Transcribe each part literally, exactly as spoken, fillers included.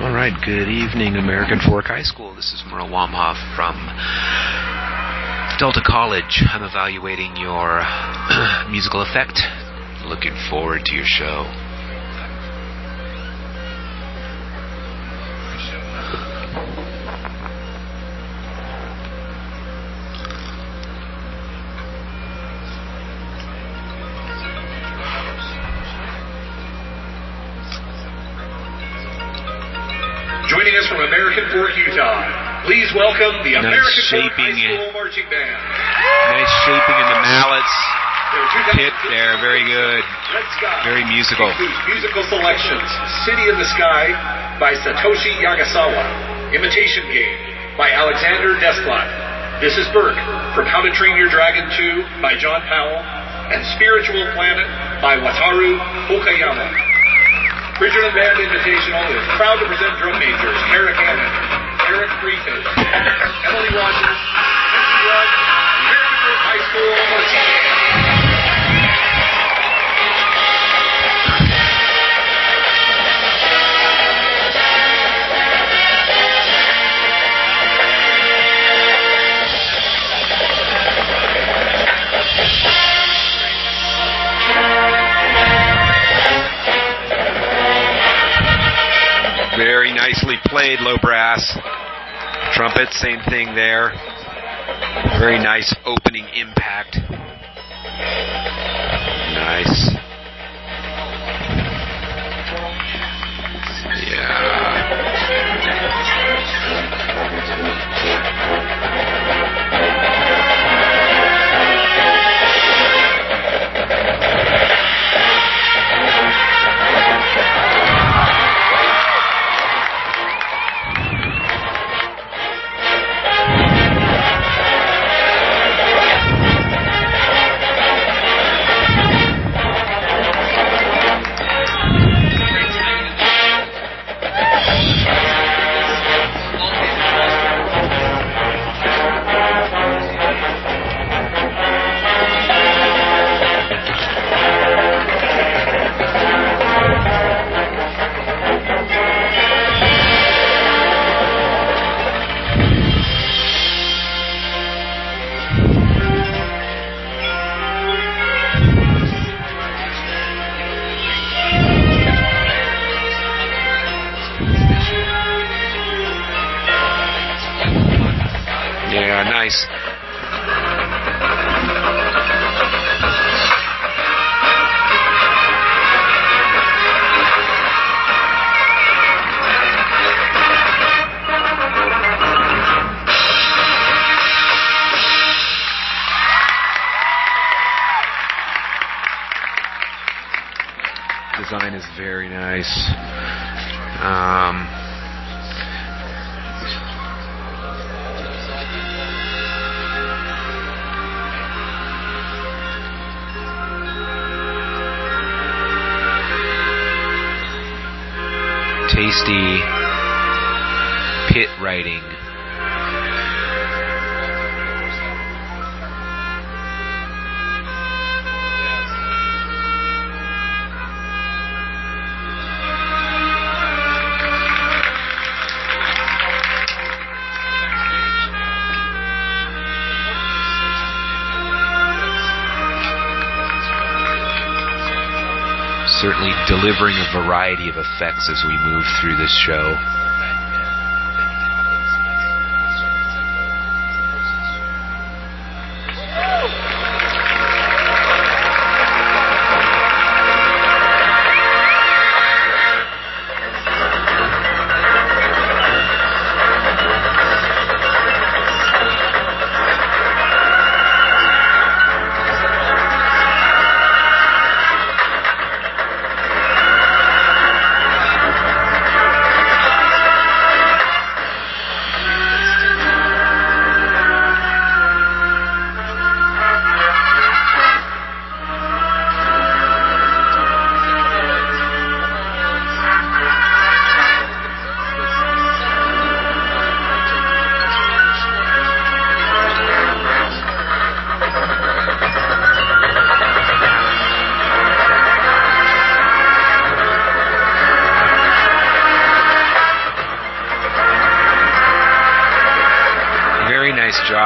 All right, good evening, American Fork High School. This is Merle Wamhoff from Delta College. I'm evaluating your musical effect. Looking forward to your show. Joining us from American Fork, Utah, please welcome the nice American shaping, Fork High School Marching Band. Nice shaping in the mallets. Pit there, very good. Very musical. Musical selections: City in the Sky by Satoshi Yagasawa, Imitation Game by Alexander Desplat, This is Burke from How to Train Your Dragon two by John Powell, and Spiritual Planet by Wataru Okayama. Bridgerland Band Invitational is proud to present drum majors Eric Hannon, Eric Friedman, Emily Rogers, Vincent Rudd, American Fork High School Marching Band. Very nicely played, low brass. Trumpet, same thing there. Very nice opening impact. Nice. Yeah. Yeah, nice. Design is very nice. Um, tasty pit writing. Certainly delivering a variety of effects as we move through this show.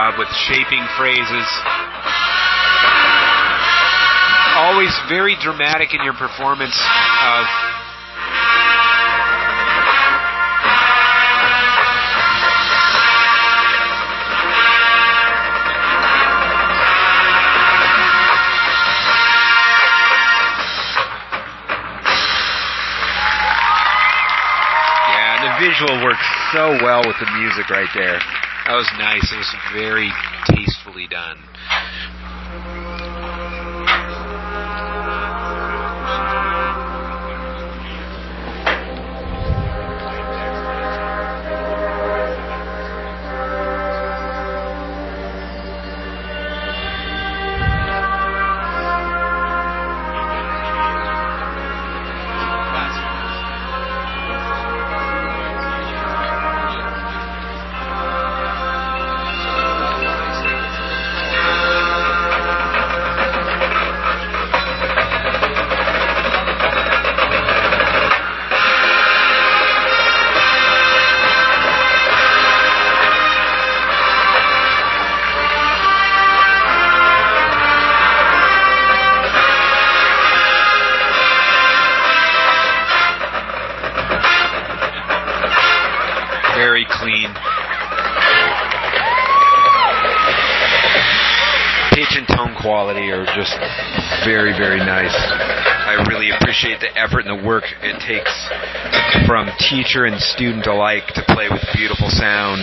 job with shaping phrases. Always very dramatic in your performance of visual works so well with the music right there. That was nice. It was very tastefully done. Very clean. Pitch and tone quality are just very, very nice. I really appreciate the effort and the work it takes from teacher and student alike to play with beautiful sound.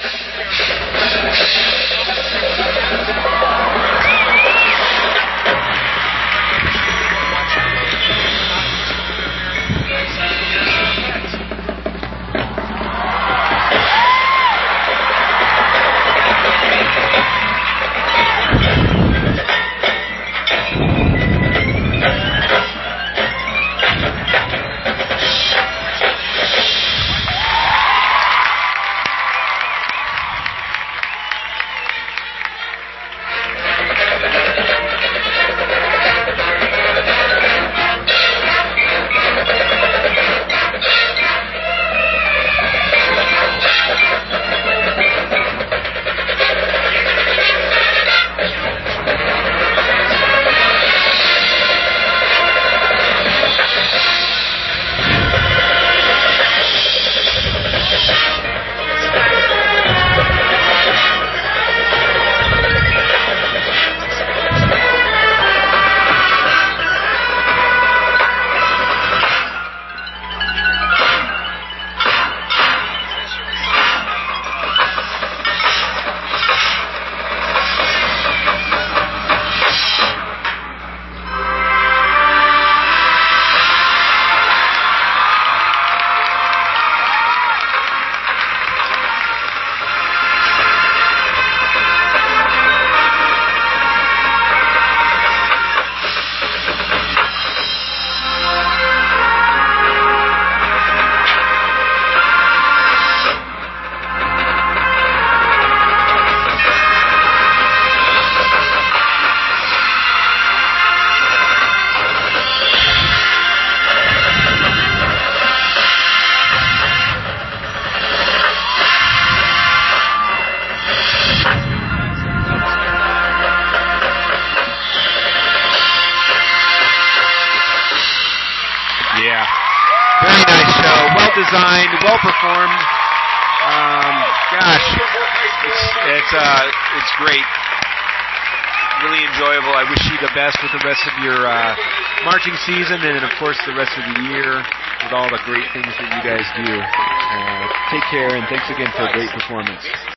Yeah, very nice show. Well designed, well performed. Um, gosh, it's it's uh it's great. Really enjoyable. I wish you the best with the rest of your uh, marching season, and of course the rest of the year with all the great things that you guys do. Uh, take care, and thanks again for a great performance.